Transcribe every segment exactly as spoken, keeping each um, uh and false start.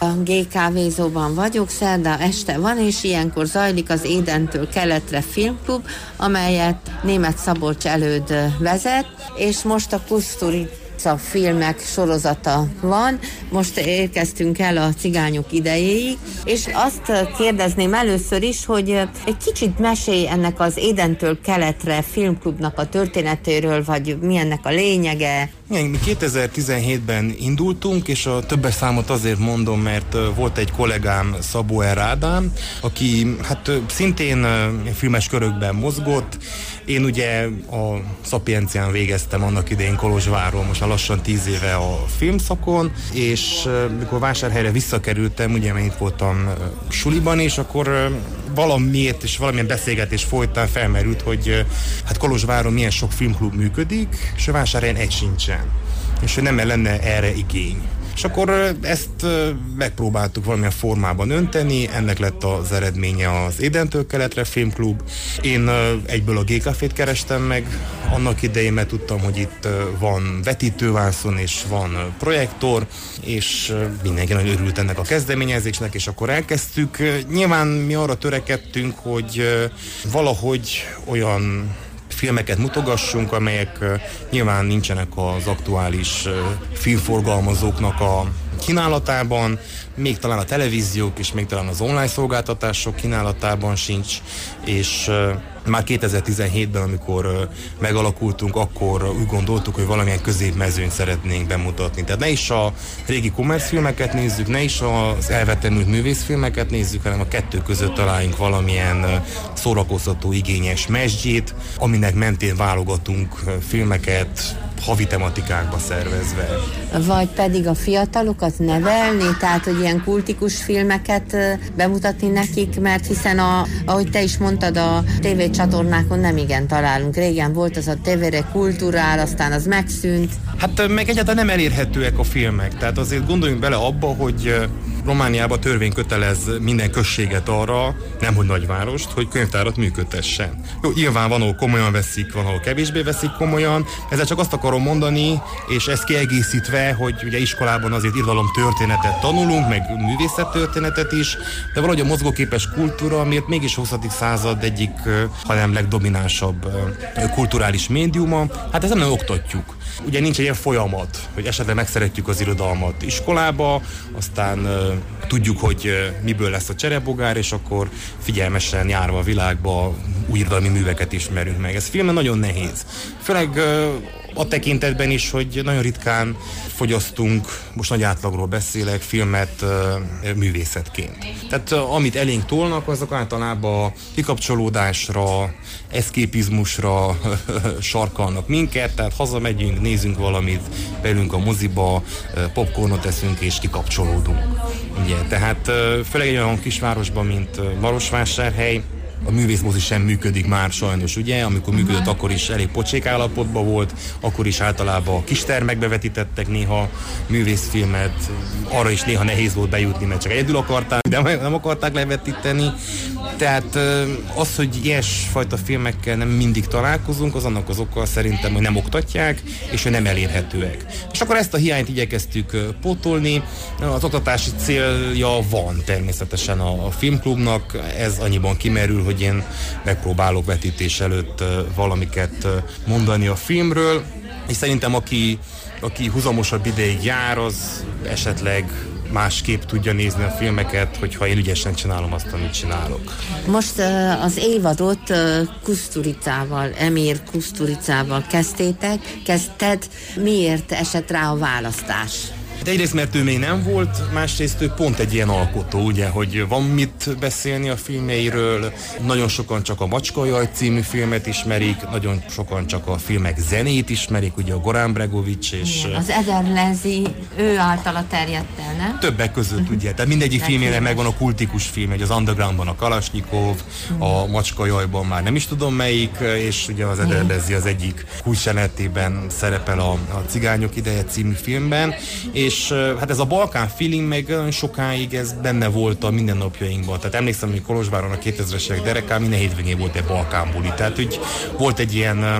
A gé kávézóban vagyok, szerda este van, és ilyenkor zajlik az Édentől keletre filmklub, amelyet Németh Szabolcs előd vezet, és most a Kusturica filmek sorozata van. Most érkeztünk el a Cigányok idejéig, és azt kérdezném először is, hogy egy kicsit mesélj ennek az Édentől keletre filmklubnak a történetéről, vagy mi ennek a lényege. Igen, mi kétezer-tizenhétben indultunk, és a többes számot azért mondom, mert volt egy kollégám, Szabó R. Ádám, aki hát szintén filmes körökben mozgott. Én ugye a Szapiencián végeztem annak idején Kolozsvárról, most már lassan tíz éve a filmszakon, és mikor Vásárhelyre visszakerültem, ugye mert itt voltam suliban, és akkor valamiért és valamilyen beszélgetés folytán felmerült, hogy hát Kolozsváron milyen sok filmklub működik, és a Vásárhelyen egy sincsen. És hogy nem lenne erre igény. És akkor ezt megpróbáltuk valamilyen formában önteni, ennek lett az eredménye az Édentől keletre filmklub. Én egyből a G-Cafét kerestem meg annak idején, mert tudtam, hogy itt van vetítővászon és van projektor, és mindenki nagyon örült ennek a kezdeményezésnek, és akkor elkezdtük. Nyilván mi arra törekedtünk, hogy valahogy olyan filmeket mutogassunk, amelyek nyilván nincsenek az aktuális filmforgalmazóknak a kínálatában, még talán a televíziók és még talán az online szolgáltatások kínálatában sincs, és már kétezer-tizenhétben, amikor megalakultunk, akkor úgy gondoltuk, hogy valamilyen középmezőnyt szeretnénk bemutatni. Tehát ne is a régi kommercfilmeket nézzük, ne is az elvetemült művészfilmeket nézzük, hanem a kettő között találjunk valamilyen szórakoztató, igényes mesdjét, aminek mentén válogatunk filmeket, havi tematikákba szervezve. Vagy pedig a fiatalokat nevelni, tehát hogy ilyen kultikus filmeket bemutatni nekik, mert hiszen a, ahogy te is mondtad, a tévécsatornákon nem igen találunk. Régen volt az a tévére kulturál, aztán az megszűnt. Hát meg egyáltalán nem elérhetőek a filmek, tehát azért gondoljunk bele abba, hogy Romániában törvény kötelez minden községet arra, nemhogy nagyvárost, hogy könyvtárat működtessen. Jó, nyilván van, ahol komolyan veszik, van, ahol kevésbé veszik komolyan. Ezzel csak azt akarom mondani, és ezt kiegészítve, hogy ugye iskolában azért irodalomtörténetet tanulunk, meg művészettörténetet is, de valahogy a mozgóképes kultúra, miért mégis huszadik század egyik, hanem legdominánsabb kulturális médiuma, hát ezt nem oktatjuk. Ugye nincs egy ilyen folyamat, hogy esetleg megszeretjük az irodalmat iskolába, aztán uh, tudjuk, hogy uh, miből lesz a cserebogár, és akkor figyelmesen járva a világba új irodalmi műveket ismerünk meg. Ez filmen nagyon nehéz. Főleg uh, a tekintetben is, hogy nagyon ritkán fogyasztunk, most nagy átlagról beszélek, filmet uh, művészetként. Tehát uh, amit elénk tolnak, azok általában kikapcsolódásra, eszképizmusra sarkalnak minket, tehát hazamegyünk, nézünk valamit, beülünk a moziba, popcornot eszünk és kikapcsolódunk. Ugye, tehát uh, főleg egy olyan kisvárosban, mint uh, Marosvásárhely, a művészmozi sem működik már sajnos, ugye? Amikor működött, akkor is elég pocsék állapotban volt, akkor is általában kistermekbe vetítettek néha művészfilmet, arra is néha nehéz volt bejutni, mert csak egyedül akarták, de nem akarták levetíteni. Tehát az, hogy ilyesfajta filmekkel nem mindig találkozunk, az annak az okkal szerintem, hogy nem oktatják, és hogy nem elérhetőek. És akkor ezt a hiányt igyekeztük pótolni. Az oktatási célja van természetesen a, a filmklubnak, ez annyiban kimerül, hogy én megpróbálok vetítés előtt valamiket mondani a filmről, és szerintem aki, aki huzamosabb ideig jár, az esetleg másképp tudja nézni a filmeket, hogyha én ügyesen csinálom azt, amit csinálok. Most uh, az évadot uh, Kusturicával, Emir Kusturicával kezdtétek, kezdted. Miért esett rá a választás? De egyrészt, mert ő még nem volt, másrészt ő pont egy ilyen alkotó, ugye, hogy van mit beszélni a filmjeiről, nagyon sokan csak a Macskajaj című filmet ismerik, nagyon sokan csak a filmek zenét ismerik, ugye a Goran Bregović és... Igen, az Eder Lenzi, ő általa terjedt el, nem? Többek között, ugye, tehát mindegyik filmjére megvan a kultikus film, hogy az Undergroundban a Kalasnyikov, a Macskajajban már nem is tudom melyik, és ugye az Eder Lenzi az egyik kulcsjelenetében szerepel a, a Cigányok ideje című filmben, és és hát ez a Balkán feeling meg sokáig ez benne volt a mindennapjainkban. Tehát emlékszem, hogy Kolozsváron a kétezres évek derekán minden hétvégén volt egy Balkán buli. Tehát úgy volt egy ilyen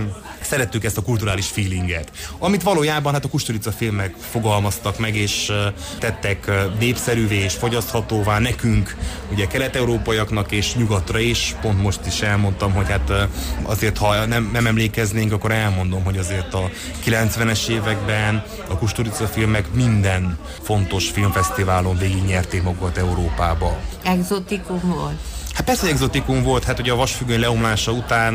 szerettük ezt a kulturális feelinget, amit valójában hát a Kusturica filmek fogalmaztak meg, és tettek népszerűvé és fogyaszthatóvá nekünk, ugye kelet-európaiaknak és nyugatra is. Pont most is elmondtam, hogy hát azért, ha nem, nem emlékeznénk, akkor elmondom, hogy azért a kilencvenes években a Kusturica filmek minden fontos filmfesztiválon végignyerték magukat Európába. Exotikum volt? Hát persze, hogy exotikum volt, hát ugye a vasfüggöny leomlása után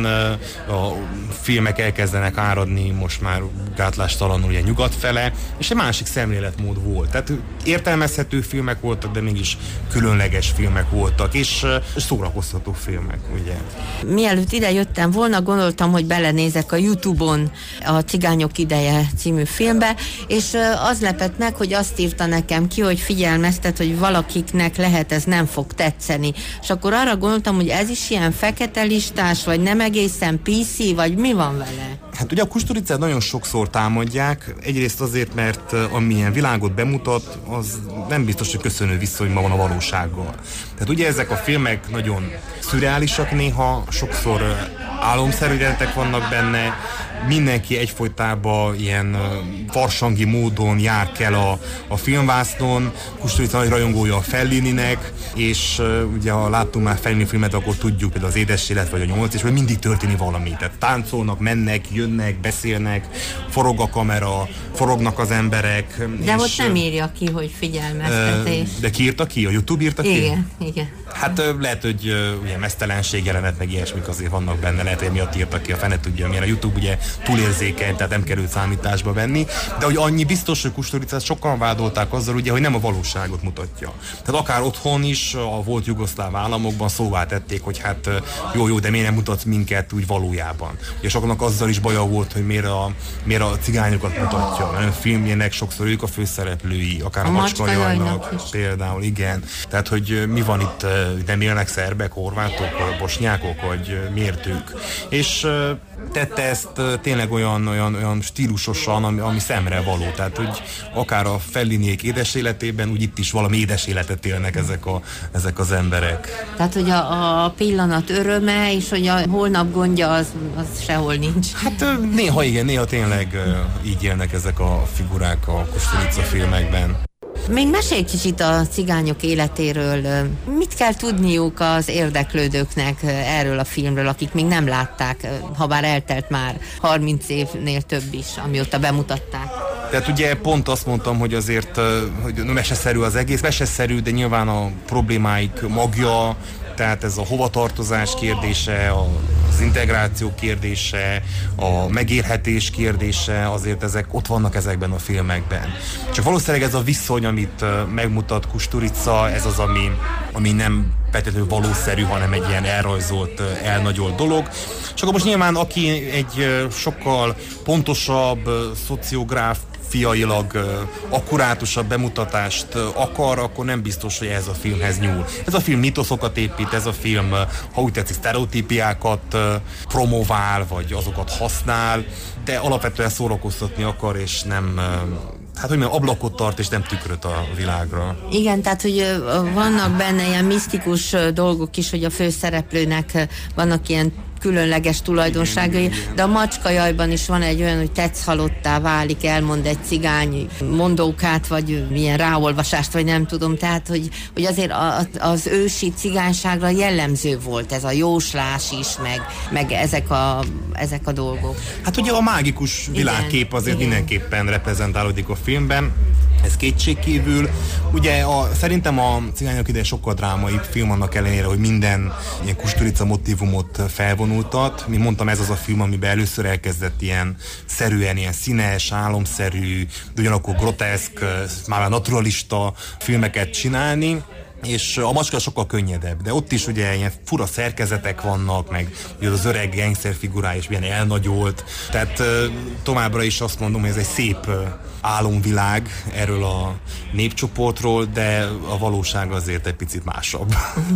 a filmek elkezdenek áradni most már gátlástalanul ugye nyugat fele, és egy másik szemléletmód volt. Tehát értelmezhető filmek voltak, de mégis különleges filmek voltak, és szórakoztató filmek, ugye. Mielőtt ide jöttem volna, gondoltam, hogy belenézek a YouTube-on a Cigányok ideje című filmbe, és az lepett meg, hogy azt írta nekem ki, hogy figyelmeztet, hogy valakiknek lehet ez nem fog tetszeni. És akkor arra gondoltam, hogy ez is ilyen fekete listás, vagy nem egészen pé cé, vagy mi van vele? Hát ugye a Kusturicát nagyon sokszor támadják, egyrészt azért, mert amilyen világot bemutat, az nem biztos, hogy köszönő viszonyban van a valósággal. Tehát ugye ezek a filmek nagyon szürreálisak néha, sokszor álomszerűletek vannak benne, mindenki egyfolytában ilyen farsangi módon jár kell a, a filmvásznon. Kusturica nagy rajongója a Fellininek, és uh, ugye ha láttunk már Fellini filmet, akkor tudjuk, például az Édes élet vagy a Nyolc, és hogy mindig történik valami. Tehát táncolnak, mennek, jönnek, beszélnek, forog a kamera, forognak az emberek. De és, ott nem írja ki, hogy figyelmeztetés. Uh, de ki írta ki? A YouTube írta ki? Igen, igen. Hát uh, lehet, hogy uh, ugye mesztelenség jelenet, meg ilyesmik azért vannak benne, lehet, hogy miatt írta ki, a fene tudja, milyen a YouTube ugye túlérzékeny, tehát nem került számításba venni, de hogy annyi biztos, hogy Kusturicát sokan vádolták azzal, ugye, hogy nem a valóságot mutatja. Tehát akár otthon is, a volt jugoszláv államokban szóvá tették, hogy hát jó, jó, de miért nem mutatsz minket úgy valójában. Ugye sokaknak azzal is baja volt, hogy miért a, miért a cigányokat mutatja, mert a filmjének sokszor ők a főszereplői, akár a, a Macskajajnak például, igen. Tehát, hogy mi van itt, nem élnek szerbek, horvátok, bosnyákok, vagy miért ők. És tette ezt tényleg olyan, olyan, olyan stílusosan, ami, ami szemre való. Tehát, hogy akár a Felliniék édes életében, úgy itt is valami édes életet élnek ezek, a, ezek az emberek. Tehát, hogy a, a pillanat öröme, és hogy a holnap gondja, az, az sehol nincs. Hát néha igen, néha tényleg így élnek ezek a figurák a Kusturica filmekben. Még mesélj kicsit a cigányok életéről. Mit kell tudniuk az érdeklődőknek erről a filmről, akik még nem látták, ha bár eltelt már harminc évnél több is, amióta bemutatták? Tehát ugye pont azt mondtam, hogy azért hogy meseszerű az egész, meseszerű, de nyilván a problémáik magja, tehát ez a hovatartozás kérdése, az integráció kérdése, a megélhetés kérdése, azért ezek ott vannak ezekben a filmekben. Csak valószínűleg ez a viszony, amit megmutat Kusturica, ez az, ami, ami nem feltétlenül valószerű, hanem egy ilyen elrajzolt, elnagyolt dolog. És akkor most nyilván aki egy sokkal pontosabb, szociográf, fiailag akkurátusabb bemutatást akar, akkor nem biztos, hogy ez a filmhez nyúl. Ez a film mitoszokat épít, ez a film, ha úgy tetszik, sztereotípiákat promovál, vagy azokat használ, de alapvetően szórakoztatni akar, és nem, hát hogy mondjam, ablakot tart, és nem tükröt a világra. Igen, tehát, hogy vannak benne ilyen misztikus dolgok is, hogy a főszereplőnek vannak ilyen különleges tulajdonságai, igen, igen. De a Macskajajban is van egy olyan, hogy tetsz halottá válik, elmond egy cigány mondókát, vagy milyen ráolvasást, vagy nem tudom, tehát, hogy, hogy azért az ősi cigányságra jellemző volt ez a jóslás is, meg, meg ezek, a, ezek a dolgok. Hát ugye a mágikus világkép azért igen. Mindenképpen reprezentálódik a filmben, ez kétségkívül. Ugye a, szerintem a Cigányok ideje sokkal drámaibb film, annak ellenére, hogy minden ilyen Kusturica motívumot felvonultat. Mint mondtam, ez az a film, amiben először elkezdett ilyen szerűen, ilyen színes, álomszerű, de ugyanakkor groteszk, már naturalista filmeket csinálni. És a Macska sokkal könnyedebb, de ott is ugye ilyen fura szerkezetek vannak, meg ugye az öreg gangster figurája is milyen elnagyolt. Tehát továbbra is azt mondom, hogy ez egy szép álomvilág erről a népcsoportról, de a valóság azért egy picit másabb.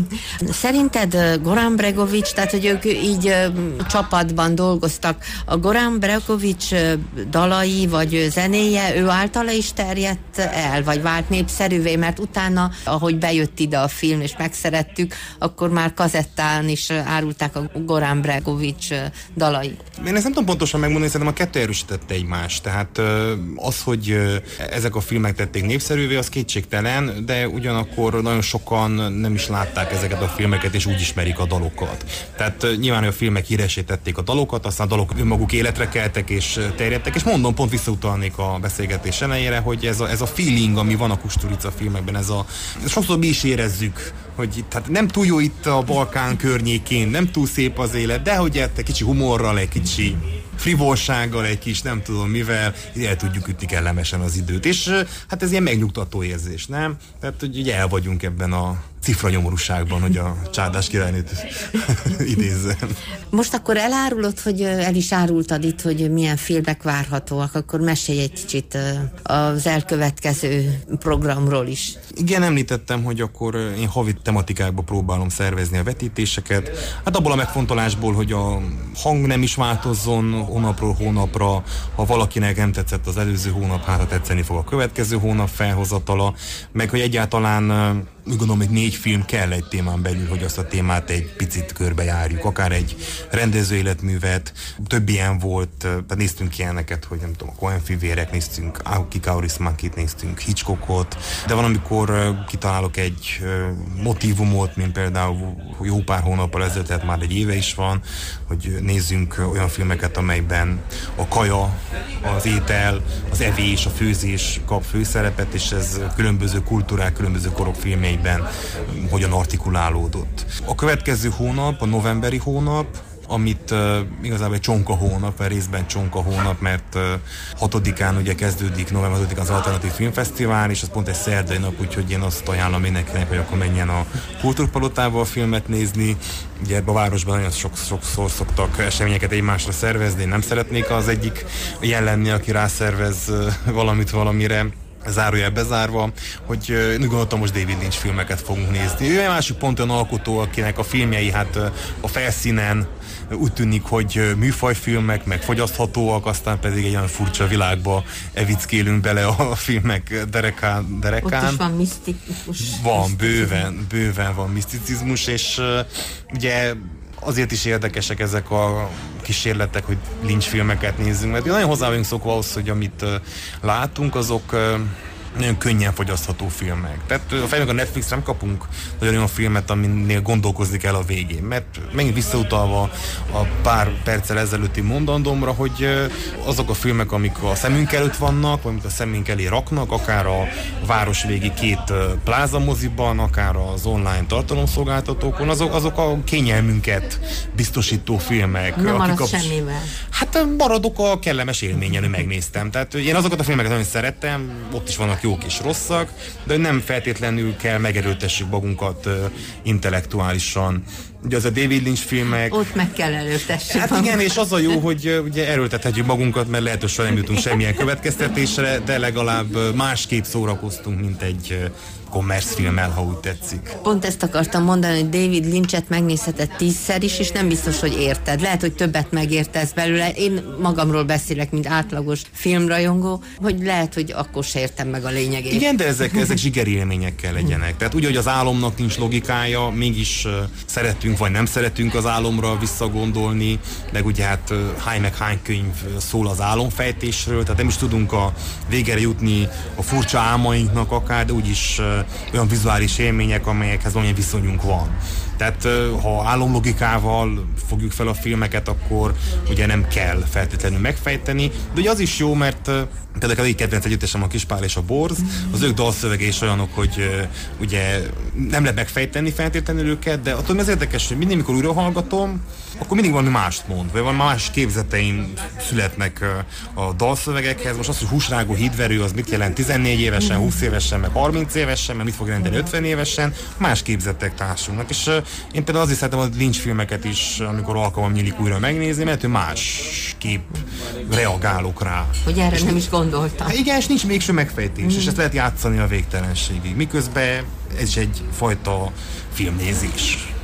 Szerinted Goran Bregović, tehát hogy ők így csapatban dolgoztak, a Goran Bregović dalai vagy zenéje, ő általa is terjedt el, vagy vált népszerűvé, mert utána, ahogy bejött eljött ide a film, és megszerettük, akkor már kazettán is árulták a Goran Bregović dalait. Én ezt nem tudom pontosan megmondani, szerintem a kettő erősítette egymást. Tehát az, hogy ezek a filmek tették népszerűvé, az kétségtelen, de ugyanakkor nagyon sokan nem is látták ezeket a filmeket, és úgy ismerik a dalokat. Tehát nyilván a filmek híressé tették a dalokat, aztán a dalok önmaguk életre keltek és terjedtek, és mondom, pont visszautalnék a beszélgetés elejére, hogy ez a, ez a feeling, ami van a Kusturica filmekben, ez a, sokszor mi is érezzük, hogy tehát nem túl jó itt a Balkán környékén, nem túl szép az élet, de hogy egy kicsi humorral, egy kicsi frivolsággal, egy kis nem tudom mivel, el tudjuk ütni kellemesen az időt. És hát ez ilyen megnyugtató érzés, nem? Tehát, hogy ugye el vagyunk ebben a cifranyomorúságban, hogy a Csárdás királynőt idézzem. Most akkor elárulod, hogy el is árultad itt, hogy milyen filmek várhatóak, akkor mesélj egy kicsit az elkövetkező programról is. Igen, említettem, hogy akkor én havi tematikákba próbálom szervezni a vetítéseket. Hát abból a megfontolásból, hogy a hang nem is változzon hónapról hónapra, ha valakinek nem tetszett az előző hónap, hát ha tetszeni fog a következő hónap felhozatala, meg hogy egyáltalán úgy gondolom, hogy négy film kell egy témán belül, hogy azt a témát egy picit körbejárjuk, akár egy rendező életművet, több ilyen volt, tehát néztünk ilyeneket, hogy nem tudom, a Coen-fivérek, néztünk Aoki Kaurismäkit, néztünk Hitchcockot, de van, amikor kitalálok egy motívumot, mint például jó pár hónappal ezelőtt, tehát már egy éve is van, hogy nézzünk olyan filmeket, amelyben a kaja, az étel, az evés, a főzés kap főszerepet, és ez különböző kultúrák, különböző korok filmjeiben hogyan artikulálódott. A következő hónap, a novemberi hónap, amit uh, igazából egy csonka hónap, vagy részben csonka hónap, mert uh, hatodikán ugye kezdődik, november hatodikán az Alternatív Filmfesztivál, és az pont egy szerdai nap, úgyhogy én azt ajánlom mindenkinek, hogy akkor menjen a Kultúrpalotába a filmet nézni. Ugye ebben a városban nagyon sok, sokszor szoktak eseményeket egymásra szervezni, én nem szeretnék az egyik ilyen lenni, aki rászervez uh, valamit valamire. Zárójel bezárva, hogy uh, gondoltam, most David Lynch filmeket fogunk nézni. Ő egy másik pont olyan alkotó, akinek a filmjei hát uh, a felszínen úgy tűnik, hogy műfajfilmek, meg fogyaszthatóak, aztán pedig egy olyan furcsa világba evickélünk bele a filmek derekán. derekán. Ott is van misztikus. Van, bőven, bőven van miszticizmus, és uh, ugye azért is érdekesek ezek a kísérletek, hogy Lynch filmeket nézzünk, mert nagyon hozzá vagyunk szokva ahhoz, hogy amit uh, látunk, azok uh, nagyon könnyen fogyasztható filmek. Tehát a fejnek a Netflix nem kapunk nagyon olyan filmet, aminél gondolkozni kell a végén. Mert megint visszautalva a pár perccel ezelőtti mondandómra, hogy azok a filmek, amik a szemünk előtt vannak, vagy amit a szemünk elé raknak, akár a városvégi két plázamoziban, akár az online tartalomszolgáltatókon, azok, azok a kényelmünket biztosító filmek. Nem marad semmivel. Hát maradok a kellemes élményen, hogy megnéztem. Tehát én azokat a filmeket nagyon szerettem, ott is vannak jók és rosszak, de nem feltétlenül kell megerőltessük magunkat uh, intellektuálisan. Ugye az a David Lynch filmek... Ott meg kell erőltessük. Hát igen, és az a jó, hogy uh, ugye erőltethetjük magunkat, mert lehet, hogy soha nem jutunk semmilyen következtetésre, de legalább uh, másképp szórakoztunk, mint egy uh, kommerszfilmmel, ha úgy tetszik. Pont ezt akartam mondani, hogy David Lynchet megnézheted tízszer is, és nem biztos, hogy érted. Lehet, hogy többet megértesz belőle. Én magamról beszélek, mint átlagos filmrajongó, hogy lehet, hogy akkor se értem meg a lényegét. Igen, de ezek, ezek zsigeri élményekkel legyenek. Tehát úgy, hogy az álomnak nincs logikája, mégis uh, szeretünk vagy nem szeretünk az álomra visszagondolni, meg ugye hát uh, hány meg hány könyv szól az álomfejtésről, tehát nem is tudunk a végére jutni a furcsa álmainknak akár, de úgyis uh, olyan vizuális élmények, amelyekhez olyan viszonyunk van. Tehát ha álomlogikával fogjuk fel a filmeket, akkor ugye nem kell feltétlenül megfejteni, de ugye az is jó, mert például egy kedvenc együttesem a Kispál és a Borz, az ők dalszövege is olyanok, hogy ugye nem lehet megfejteni feltétlenül őket, de attól az érdekes, hogy mindig, mikor újra hallgatom, akkor mindig valami mást mond, vagy valami más képzeteim születnek a dalszövegekhez. Most az, hogy húsrágó hídverő, az mit jelent tizennégy évesen, húsz évesen, meg harminc évesen, meg mit fog jelenteni ötven évesen, más képzetek társulnak. És én például azért szeretem a Lynch filmeket is, amikor alkalmam nyílik újra megnézni, mert ő másképp reagálok rá. Hogy erre és nem is gondoltam. Hát igen, és nincs mégsem megfejtés, mm. és ezt lehet játszani a végtelenségig. Miközben ez is egyfajta filmnézés.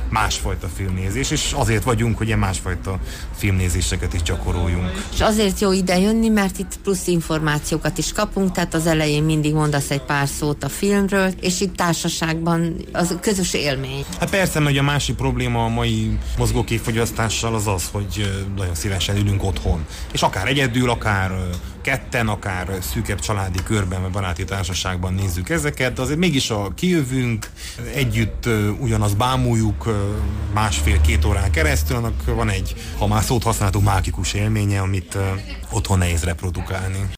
másfajta filmnézés, és azért vagyunk, hogy ilyen másfajta filmnézéseket is gyakoroljunk. És azért jó ide jönni, mert itt plusz információkat is kapunk, tehát az elején mindig mondasz egy pár szót a filmről, és itt társaságban az közös élmény. Hát persze, hogy a másik probléma a mai mozgóképfogyasztással az az, hogy nagyon szívesen ülünk otthon. És akár egyedül, akár ketten, akár szűkebb családi körben, vagy baráti társaságban nézzük ezeket, de azért mégis a kijövünk, együtt ugyanaz bámuljuk másfél-két órán keresztül, annak van egy, ha már szót használtuk, mágikus élménye, amit otthon nehéz reprodukálni.